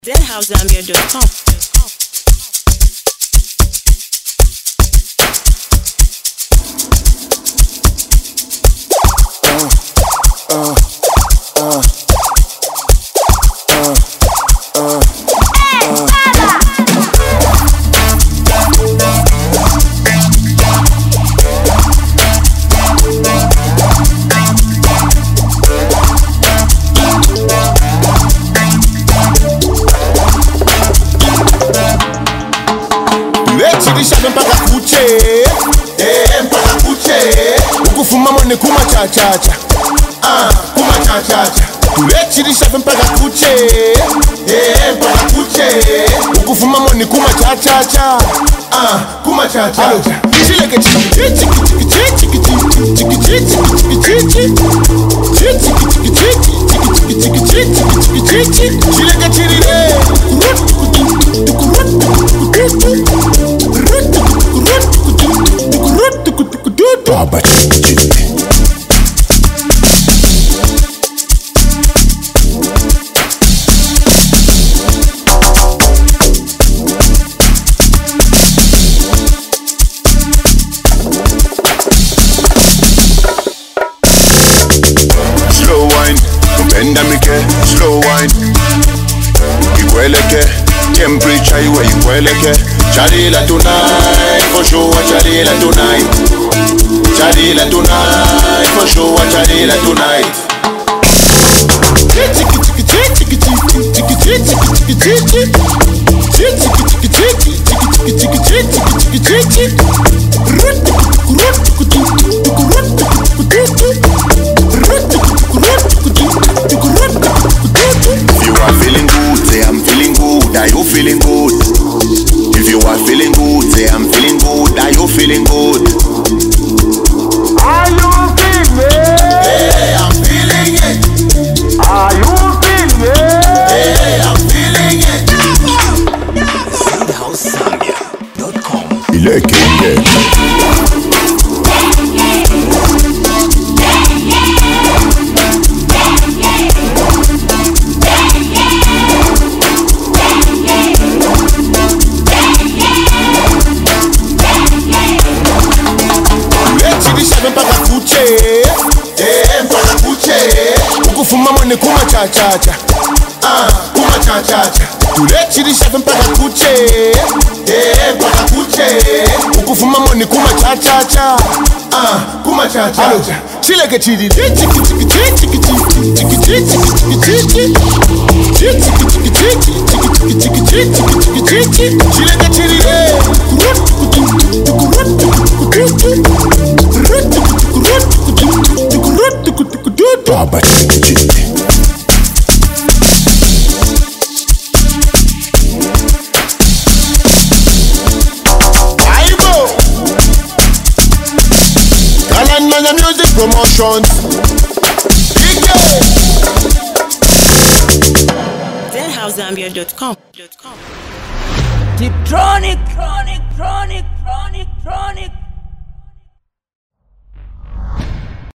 ZenHouseZambia.com. Ukufuma mone kuma cha cha cha. Kuma cha cha cha. Tulechirisha mpaka kuche. Mpaka kuche. Ukufuma mone kuma cha cha cha. Kuma cha cha cha. Chileke chiki chiki chiki chiki chiki chiki chiki chiki chiki chileke chirire. Baba slow wine, upenda mike, slow wine. Ikweleke, temperature iwe ikweleke. Chalila tonight, for sure, chalila tonight. Chalila tonight, for sure, chalila tonight. Chiki chiki chiki chiki chiki chiki chiki chiki If you are feeling good, say I'm feeling good. Are you feeling good? If you are feeling good, say I'm feeling good. Are you feeling good? Are you feeling it? Hey, I'm feeling it. Are you feeling it? Hey, I'm feeling it. ZenHouseZambia.com. Mpaka kuche, mpaka kuche. Ukufuma mone kuma cha cha cha. Kuma cha cha cha. Tulechirisha mpaka kuche, mpaka kuche. Ukufuma mone kuma cha cha cha. Kuma cha cha cha. Chileke chiri, chiki chiki chiki chiki chiki chiki chiki chileke chiri. Baba Aibo Kalanmanya Music Promotions ZenHouseZambia.com. Tiptronic, tronic, tronic, tronic, tronic.